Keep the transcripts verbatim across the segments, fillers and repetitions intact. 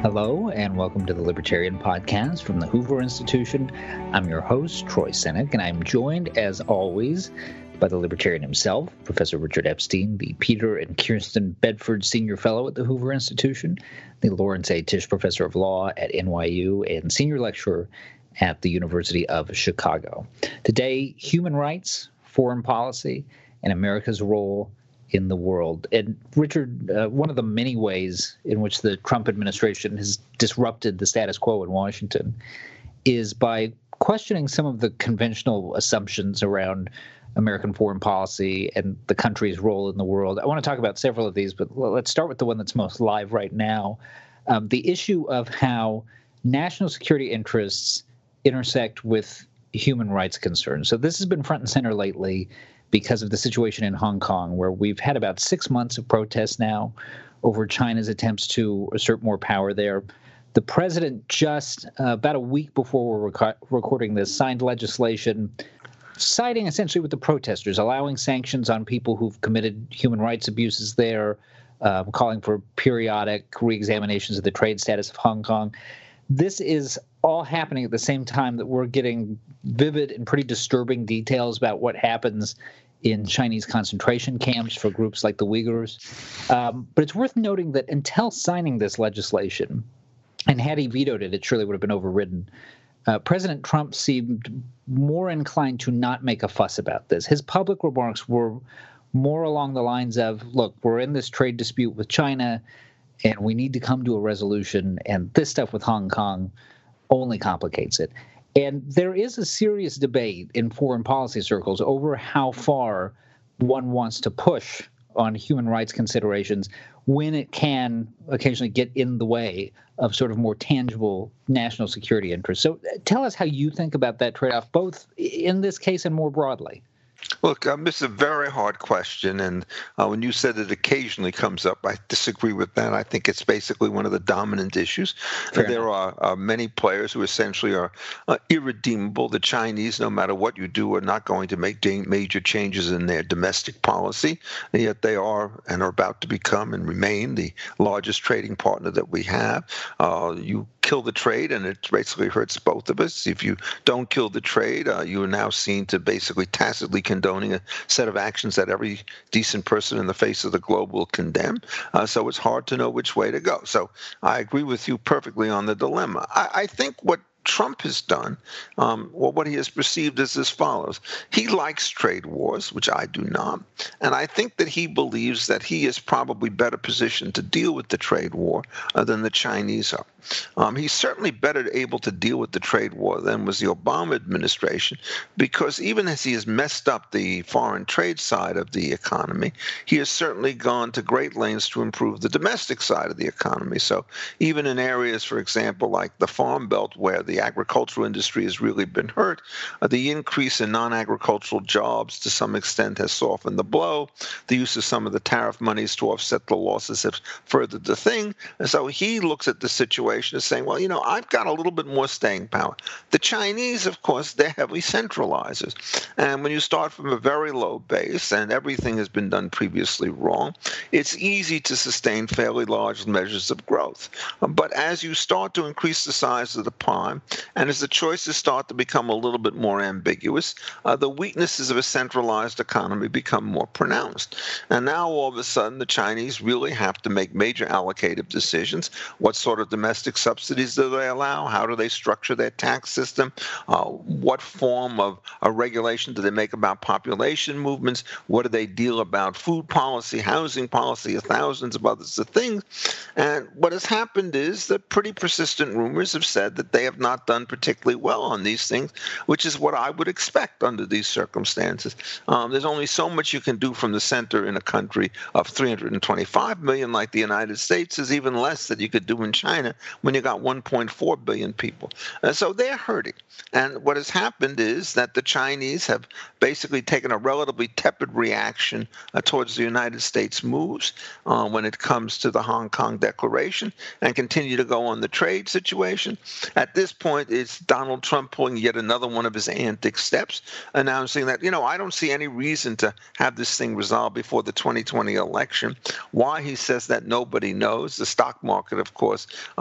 Hello, and welcome to the Libertarian Podcast from the Hoover Institution. I'm your host, Troy Senik, and I'm joined, as always, by the Libertarian himself, Professor Richard Epstein, the Peter and Kirsten Bedford Senior Fellow at the Hoover Institution, the Lawrence A. Tisch Professor of Law at N Y U, and Senior Lecturer at the University of Chicago. Today, human rights, foreign policy, and America's role in the world. And Richard, uh, one of the many ways in which the Trump administration has disrupted the status quo in Washington is by questioning some of the conventional assumptions around American foreign policy and the country's role in the world. I want to talk about several of these, but let's start with the one that's most live right now. Um, the issue of how national security interests intersect with human rights concerns. So this has been front and center lately because of the situation in Hong Kong, where we've had about six months of protests now over China's attempts to assert more power there. The president just uh, about a week before we're rec- recording this signed legislation siding essentially with the protesters, allowing sanctions on people who've committed human rights abuses there, um, calling for periodic reexaminations of the trade status of Hong Kong. This is all happening at the same time that we're getting vivid and pretty disturbing details about what happens in Chinese concentration camps for groups like the Uyghurs. Um, but it's worth noting that until signing this legislation, and had he vetoed it, it surely would have been overridden, uh, President Trump seemed more inclined to not make a fuss about this. His public remarks were more along the lines of, look, we're in this trade dispute with China, and we need to come to a resolution, and this stuff with Hong Kong only complicates it. And there is a serious debate in foreign policy circles over how far one wants to push on human rights considerations when it can occasionally get in the way of sort of more tangible national security interests. So tell us how you think about that trade-off, both in this case and more broadly. Look, um, this is a very hard question, and uh, when you said it occasionally comes up, I disagree with that. I think it's basically one of the dominant issues. Fair there enough. are uh, many players who essentially are uh, irredeemable. The Chinese, no matter what you do, are not going to make da- major changes in their domestic policy, and yet they are and are about to become and remain the largest trading partner that we have. Uh, you kill the trade, and it basically hurts both of us. If you don't kill the trade, uh, you are now seen to basically tacitly condoning a set of actions that every decent person in the face of the globe will condemn. Uh, so it's hard to know which way to go. So I agree with you perfectly on the dilemma. I, I think what Trump has done, um, well, what he has perceived is as follows. He likes trade wars, which I do not. And I think that he believes that he is probably better positioned to deal with the trade war uh, than the Chinese are. Um, he's certainly better able to deal with the trade war than was the Obama administration, because even as he has messed up the foreign trade side of the economy, he has certainly gone to great lengths to improve the domestic side of the economy. So even in areas, for example, like the Farm Belt, where the agricultural industry has really been hurt, uh, the increase in non-agricultural jobs to some extent has softened the blow. The use of some of the tariff monies to offset the losses has furthered the thing. And so he looks at the situation as saying, well, you know, I've got a little bit more staying power. The Chinese, of course, they're heavily centralizers. And when you start from a very low base and everything has been done previously wrong, it's easy to sustain fairly large measures of growth. But as you start to increase the size of the pie, and as the choices start to become a little bit more ambiguous, uh, the weaknesses of a centralized economy become more pronounced. And now all of a sudden, the Chinese really have to make major allocative decisions. What sort of domestic subsidies do they allow? How do they structure their tax system? Uh, what form of a regulation do they make about population movements? What do they deal about food policy, housing policy, thousands of others of things? And what has happened is that pretty persistent rumors have said that they have not done particularly well on these things, which is what I would expect under these circumstances. Um, there's only so much you can do from the center in a country of three hundred twenty-five million like the United States. There's even less that you could do in China when you got one point four billion people. Uh, so they're hurting. And what has happened is that the Chinese have basically taken a relatively tepid reaction uh, towards the United States moves uh, when it comes to the Hong Kong Declaration and continue to go on the trade situation. At this point, it's Donald Trump pulling yet another one of his antic steps, announcing that, you know, I don't see any reason to have this thing resolved before the twenty twenty election. Why he says that, nobody knows. The stock market, of course, uh,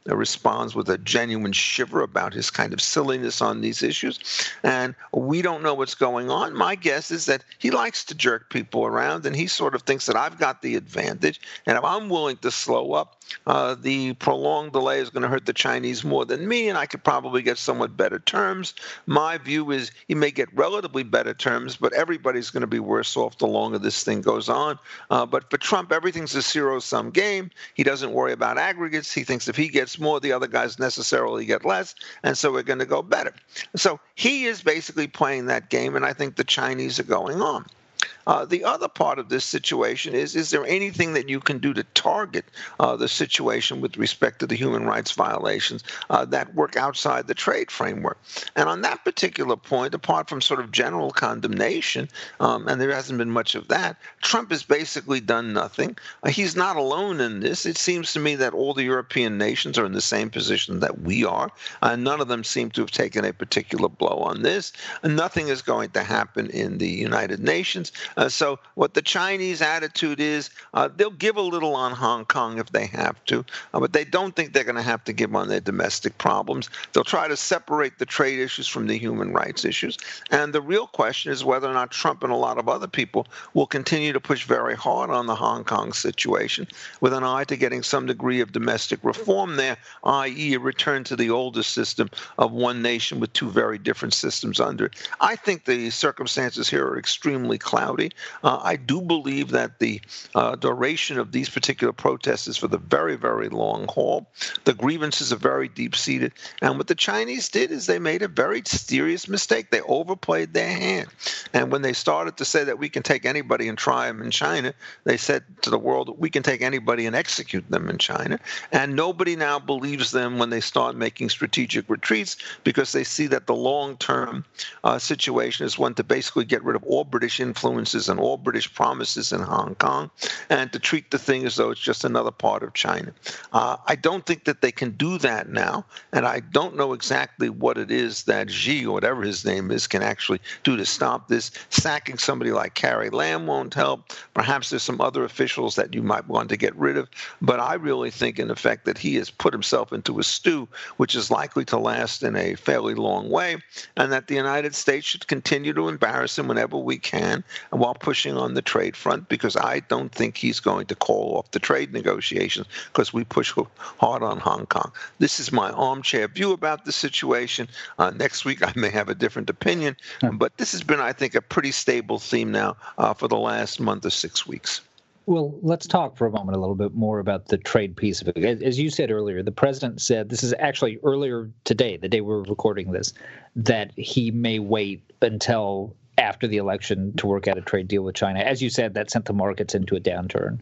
uh, responds with a genuine shiver about his kind of silliness on these issues. And we don't know what's going on. My guess is that he likes to jerk people around, and he sort of thinks that I've got the advantage, and if I'm willing to slow up, uh, the prolonged delay is going to hurt the Chinese more than me, and I could probably get somewhat better terms. My view is he may get relatively better terms, but everybody's going to be worse off the longer this thing goes on. Uh, but for Trump, everything's a zero-sum game. He doesn't worry about aggregates. He thinks if he gets more, the other guys necessarily get less, and so we're going to go better. So he is basically playing that game, and I think the Chinese are going on. Uh, the other part of this situation is, is there anything that you can do to target uh, the situation with respect to the human rights violations uh, that work outside the trade framework? And on that particular point, apart from sort of general condemnation, um, and there hasn't been much of that, Trump has basically done nothing. Uh, he's not alone in this. It seems to me that all the European nations are in the same position that we are. Uh, none of them seem to have taken a particular blow on this. And nothing is going to happen in the United Nations. Uh, so what the Chinese attitude is, uh, they'll give a little on Hong Kong if they have to, uh, but they don't think they're going to have to give on their domestic problems. They'll try to separate the trade issues from the human rights issues. And the real question is whether or not Trump and a lot of other people will continue to push very hard on the Hong Kong situation with an eye to getting some degree of domestic reform there, that is a return to the older system of one nation with two very different systems under it. I think the circumstances here are extremely cloudy. Uh, I do believe that the uh, duration of these particular protests is for the very, very long haul. The grievances are very deep-seated. And what the Chinese did is they made a very serious mistake. They overplayed their hand. And when they started to say that we can take anybody and try them in China, they said to the world, we can take anybody and execute them in China. And nobody now believes them when they start making strategic retreats because they see that the long-term uh, situation is one to basically get rid of all British influences and all British promises in Hong Kong, and to treat the thing as though it's just another part of China. Uh, I don't think that they can do that now, and I don't know exactly what it is that Xi, or whatever his name is, can actually do to stop this. Sacking somebody like Carrie Lam won't help. Perhaps there's some other officials that you might want to get rid of, but I really think, in effect, that he has put himself into a stew which is likely to last in a fairly long way, and that the United States should continue to embarrass him whenever we can, while pushing on the trade front, because I don't think he's going to call off the trade negotiations because we push hard on Hong Kong. This is my armchair view about the situation. Uh, next week I may have a different opinion, but this has been, I think, a pretty stable theme now uh, for the last month or six weeks. Well, let's talk for a moment a little bit more about the trade piece of it. As you said earlier, the president said, this is actually earlier today, the day we're recording this, that he may wait until after the election to work out a trade deal with China. As you said, that sent the markets into a downturn.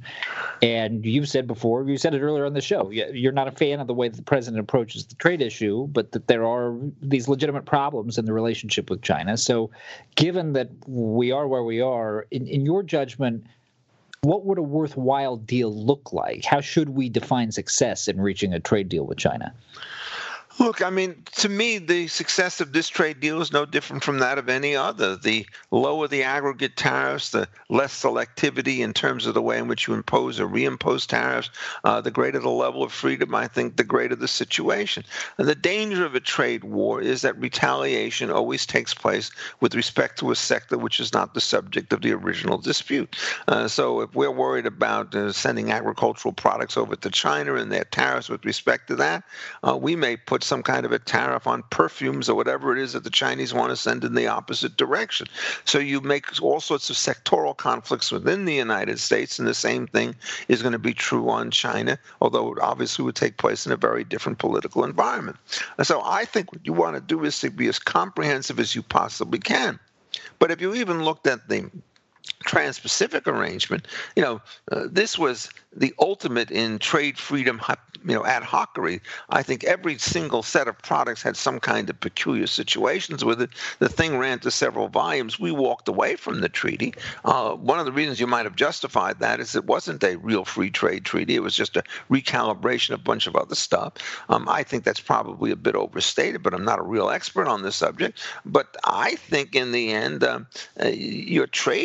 And you've said before, you said it earlier on the show, you're not a fan of the way that the president approaches the trade issue, but that there are these legitimate problems in the relationship with China. So given that we are where we are, in, in your judgment, what would a worthwhile deal look like? How should we define success in reaching a trade deal with China? Look, I mean, to me, the success of this trade deal is no different from that of any other. The lower the aggregate tariffs, the less selectivity in terms of the way in which you impose or reimpose tariffs, uh, the greater the level of freedom, I think, the greater the situation. And the danger of a trade war is that retaliation always takes place with respect to a sector which is not the subject of the original dispute. Uh, so if we're worried about uh, sending agricultural products over to China and their tariffs with respect to that, uh, we may put some kind of a tariff on perfumes or whatever it is that the Chinese want to send in the opposite direction. So you make all sorts of sectoral conflicts within the United States, and the same thing is going to be true on China, although it obviously would take place in a very different political environment. So I think what you want to do is to be as comprehensive as you possibly can. But if you even looked at the Trans-Pacific arrangement, you know, uh, this was the ultimate in trade freedom, you know, ad hocery. I think every single set of products had some kind of peculiar situations with it. The thing ran to several volumes. We walked away from the treaty. Uh, one of the reasons you might have justified that is it wasn't a real free trade treaty. It was just a recalibration of a bunch of other stuff. Um, I think that's probably a bit overstated, but I'm not a real expert on this subject. But I think in the end, uh, uh, your trade policy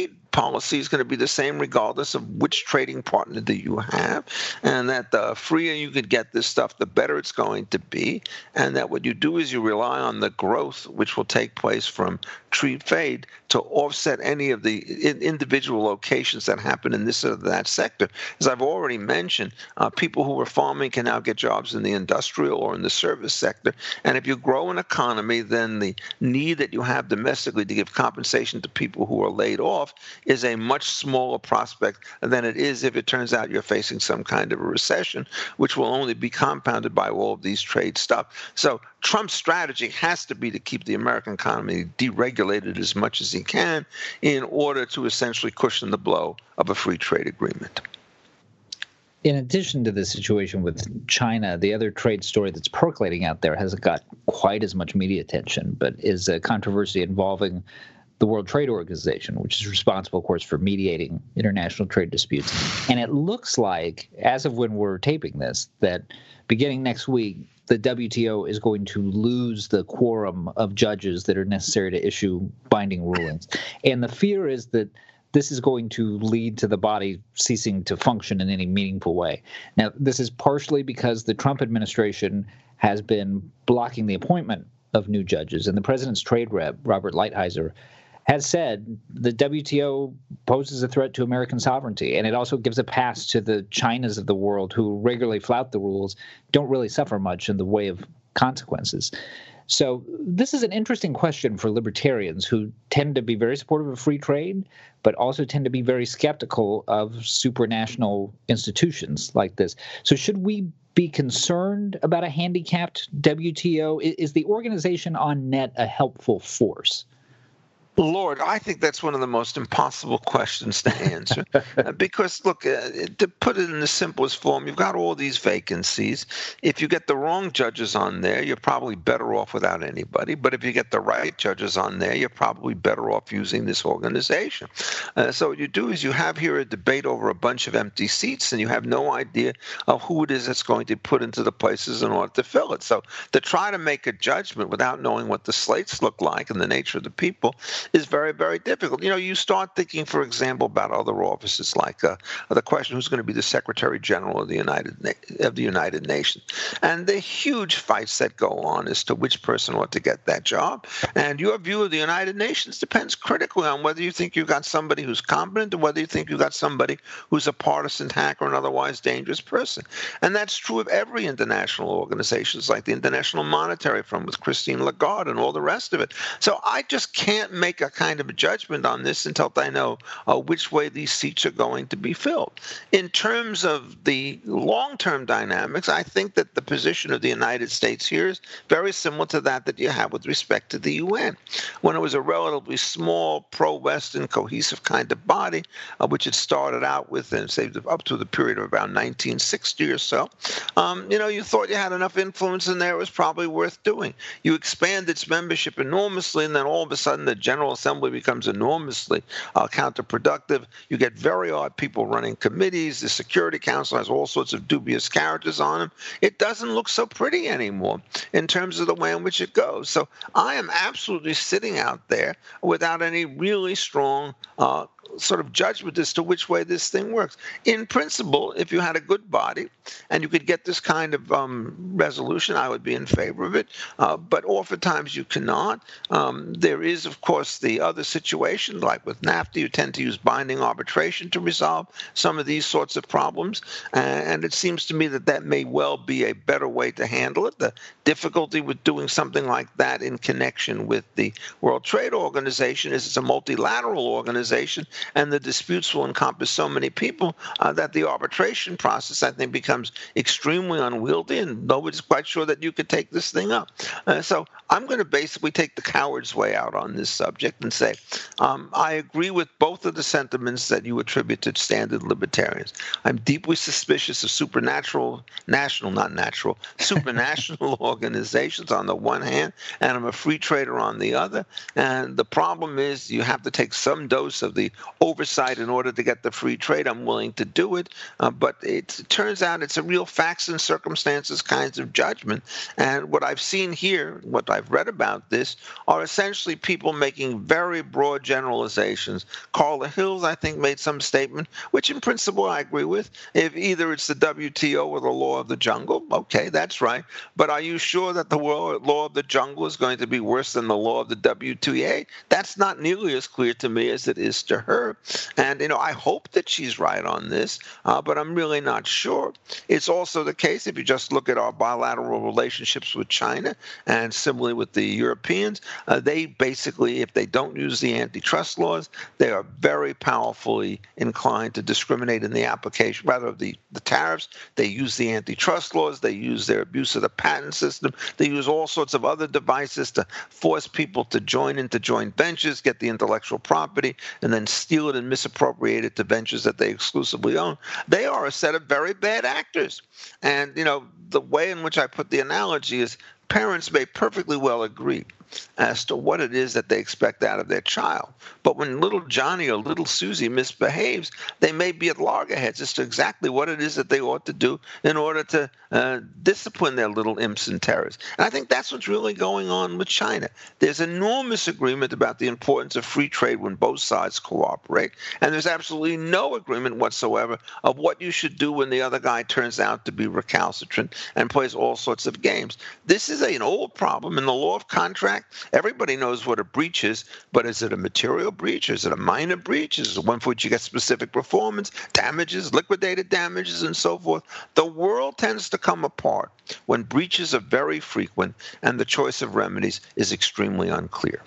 policy is going to be the same regardless of which trading partner that you have, and that the freer you could get this stuff, the better it's going to be, and that what you do is you rely on the growth which will take place from tree fade to offset any of the individual locations that happen in this or that sector. As I've already mentioned, uh, people who are farming can now get jobs in the industrial or in the service sector. And if you grow an economy, then the need that you have domestically to give compensation to people who are laid off is a much smaller prospect than it is if it turns out you're facing some kind of a recession, which will only be compounded by all of these trade stuff. So Trump's strategy has to be to keep the American economy deregulated as much as he can in order to essentially cushion the blow of a free trade agreement. In addition to the situation with China, the other trade story that's percolating out there hasn't got quite as much media attention, but is a controversy involving the World Trade Organization, which is responsible, of course, for mediating international trade disputes. And it looks like, as of when we're taping this, that beginning next week, the W T O is going to lose the quorum of judges that are necessary to issue binding rulings. And the fear is that this is going to lead to the body ceasing to function in any meaningful way. Now, this is partially because the Trump administration has been blocking the appointment of new judges, and the president's trade rep, Robert Lighthizer, has said the W T O poses a threat to American sovereignty, and it also gives a pass to the Chinas of the world who regularly flout the rules, don't really suffer much in the way of consequences. So this is an interesting question for libertarians who tend to be very supportive of free trade, but also tend to be very skeptical of supranational institutions like this. So should we be concerned about a handicapped W T O? Is the organization on net a helpful force? Lord, I think that's one of the most impossible questions to answer because, look, uh, to put it in the simplest form, you've got all these vacancies. If you get the wrong judges on there, you're probably better off without anybody. But if you get the right judges on there, you're probably better off using this organization. Uh, so what you do is you have here a debate over a bunch of empty seats, and you have no idea of who it is that's going to put into the places in order to fill it. So to try to make a judgment without knowing what the slates look like and the nature of the people is very, very difficult. You know, you start thinking, for example, about other offices like uh, the question who's going to be the Secretary General of the United Na- of the United Nations, and the huge fights that go on as to which person ought to get that job. And your view of the United Nations depends critically on whether you think you've got somebody who's competent or whether you think you've got somebody who's a partisan hack or an otherwise dangerous person. And that's true of every international organization, like the International Monetary Fund with Christine Lagarde and all the rest of it. So I just can't make a kind of a judgment on this until I know uh, which way these seats are going to be filled. In terms of the long-term dynamics, I think that the position of the United States here is very similar to that that you have with respect to the U N. When it was a relatively small, pro-Western, cohesive kind of body, uh, which it started out with, and say up to the period of about nineteen sixty or so, um, you know, you thought you had enough influence in there, it was probably worth doing. You expand its membership enormously, and then all of a sudden the General Assembly becomes enormously uh, counterproductive. You get very odd people running committees. The Security Council has all sorts of dubious characters on them. It doesn't look so pretty anymore in terms of the way in which it goes. So I am absolutely sitting out there without any really strong uh, sort of judgment as to which way this thing works. In principle, if you had a good body and you could get this kind of um, resolution, I would be in favor of it. Uh, but oftentimes you cannot. Um, there is, of course, the other situation, like with NAFTA, you tend to use binding arbitration to resolve some of these sorts of problems. Uh, and it seems to me that that may well be a better way to handle it. The difficulty with doing something like that in connection with the World Trade Organization is it's a multilateral organization, and the disputes will encompass so many people uh, that the arbitration process, I think, becomes extremely unwieldy, and nobody's quite sure that you could take this thing up. Uh, so I'm going to basically take the coward's way out on this subject and say um, I agree with both of the sentiments that you attribute to standard libertarians. I'm deeply suspicious of supernatural, national, not natural, supranational organizations on the one hand, and I'm a free trader on the other. And the problem is you have to take some dose of the oversight in order to get the free trade. I'm willing to do it, uh, but it, it turns out it's a real facts and circumstances kinds of judgment. And what I've seen here, what I've read about this, are essentially people making making very broad generalizations. Carla Hills, I think, made some statement, which in principle I agree with. If either it's the W T O or the law of the jungle, okay, that's right. But are you sure that the law of the jungle is going to be worse than the law of the W T A? That's not nearly as clear to me as it is to her. And, you know, I hope that she's right on this, uh, but I'm really not sure. It's also the case, if you just look at our bilateral relationships with China and similarly with the Europeans, uh, they basically, if they don't use the antitrust laws, they are very powerfully inclined to discriminate in the application, rather of the, the tariffs. They use the antitrust laws. They use their abuse of the patent system. They use all sorts of other devices to force people to join into joint ventures, get the intellectual property, and then steal it and misappropriate it to ventures that they exclusively own. They are a set of very bad actors. And, you know, the way in which I put the analogy is parents may perfectly well agree as to what it is that they expect out of their child. But when little Johnny or little Susie misbehaves, they may be at loggerheads as to exactly what it is that they ought to do in order to uh, discipline their little imps and terrors. And I think that's what's really going on with China. There's enormous agreement about the importance of free trade when both sides cooperate, and there's absolutely no agreement whatsoever of what you should do when the other guy turns out to be recalcitrant and plays all sorts of games. This is an old problem in the law of contract. Everybody knows what a breach is, but is it a material breach? Is it a minor breach? Is it one for which you get specific performance, damages, liquidated damages, and so forth? The world tends to come apart when breaches are very frequent and the choice of remedies is extremely unclear.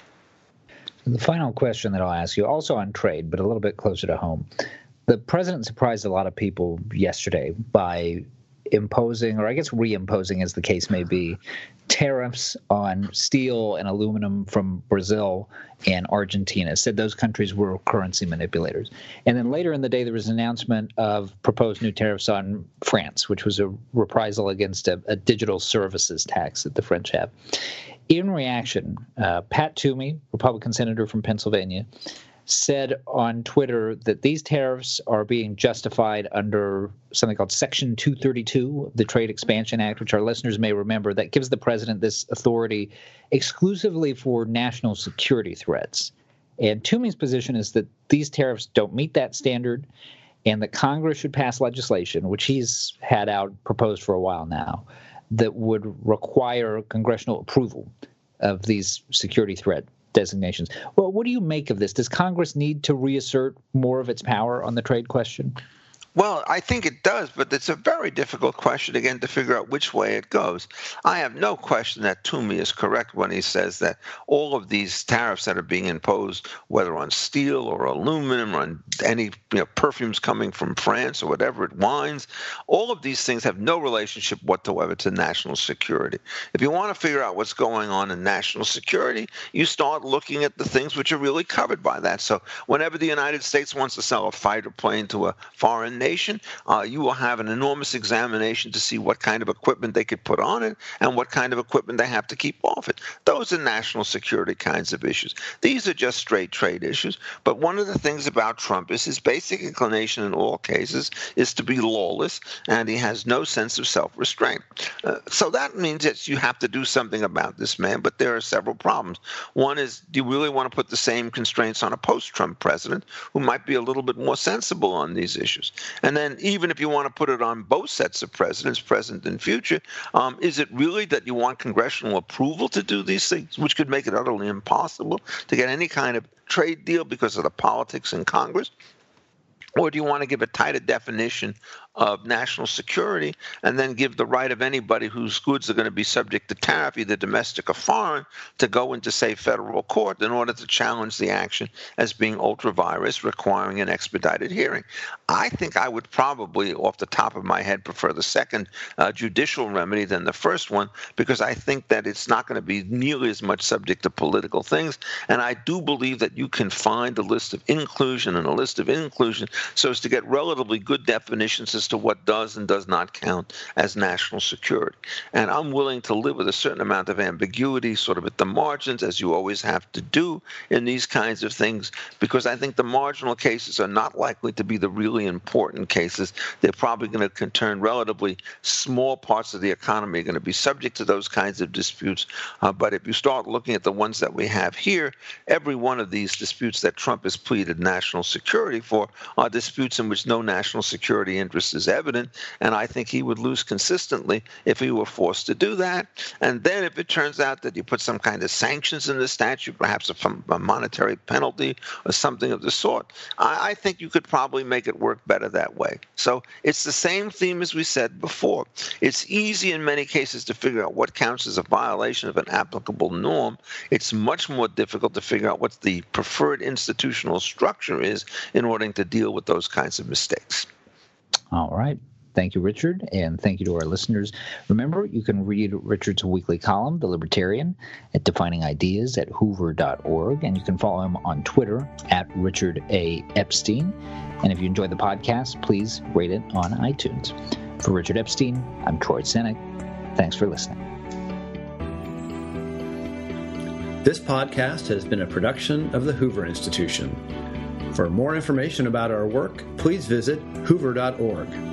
The final question that I'll ask you, also on trade, but a little bit closer to home. The president surprised a lot of people yesterday by imposing, or I guess reimposing as the case may be, tariffs on steel and aluminum from Brazil and Argentina. Said those countries were currency manipulators. And then later in the day, there was an announcement of proposed new tariffs on France, which was a reprisal against a, a digital services tax that the French have. In reaction, uh, Pat Toomey, Republican senator from Pennsylvania, said on Twitter that these tariffs are being justified under something called Section two thirty-two of the Trade Expansion Act, which our listeners may remember, that gives the president this authority exclusively for national security threats. And Toomey's position is that these tariffs don't meet that standard and that Congress should pass legislation, which he's had out proposed for a while now, that would require congressional approval of these security threat designations. Well, what do you make of this? Does Congress need to reassert more of its power on the trade question? Well, I think it does, but it's a very difficult question, again, to figure out which way it goes. I have no question that Toomey is correct when he says that all of these tariffs that are being imposed, whether on steel or aluminum or on any you know, perfumes coming from France or whatever it wines, all of these things have no relationship whatsoever to national security. If you want to figure out what's going on in national security, you start looking at the things which are really covered by that. So whenever the United States wants to sell a fighter plane to a foreign nation, uh, you will have an enormous examination to see what kind of equipment they could put on it and what kind of equipment they have to keep off it. Those are national security kinds of issues. These are just straight trade issues. But one of the things about Trump is his basic inclination in all cases is to be lawless, and he has no sense of self-restraint. Uh, so that means that you have to do something about this man, but there are several problems. One is, do you really want to put the same constraints on a post-Trump president who might be a little bit more sensible on these issues? And then even if you want to put it on both sets of presidents, present and future, um, is it really that you want congressional approval to do these things, which could make it utterly impossible to get any kind of trade deal because of the politics in Congress? Or do you want to give a tighter definition of national security and then give the right of anybody whose goods are going to be subject to tariff, either domestic or foreign, to go into, say, federal court in order to challenge the action as being ultra-virus, requiring an expedited hearing? I think I would probably, off the top of my head, prefer the second uh, judicial remedy than the first one, because I think that it's not going to be nearly as much subject to political things. And I do believe that you can find a list of inclusion and a list of inclusion so as to get relatively good definitions as to what does and does not count as national security. And I'm willing to live with a certain amount of ambiguity sort of at the margins, as you always have to do in these kinds of things, because I think the marginal cases are not likely to be the really important cases. They're probably going to concern relatively small parts of the economy are going to be subject to those kinds of disputes. Uh, but if you start looking at the ones that we have here, every one of these disputes that Trump has pleaded national security for are disputes in which no national security interest is evident. And I think he would lose consistently if he were forced to do that. And then if it turns out that you put some kind of sanctions in the statute, perhaps a, a monetary penalty or something of the sort, I, I think you could probably make it work better that way. So it's the same theme as we said before. It's easy in many cases to figure out what counts as a violation of an applicable norm. It's much more difficult to figure out what the preferred institutional structure is in order to deal with those kinds of mistakes. All right. Thank you, Richard, and thank you to our listeners. Remember, you can read Richard's weekly column, The Libertarian, at Defining Ideas at hoover dot org, and you can follow him on Twitter at Richard A. Epstein. And if you enjoy the podcast, please rate it on iTunes. For Richard Epstein, I'm Troy Senik. Thanks for listening. This podcast has been a production of the Hoover Institution. For more information about our work, please visit hoover dot org.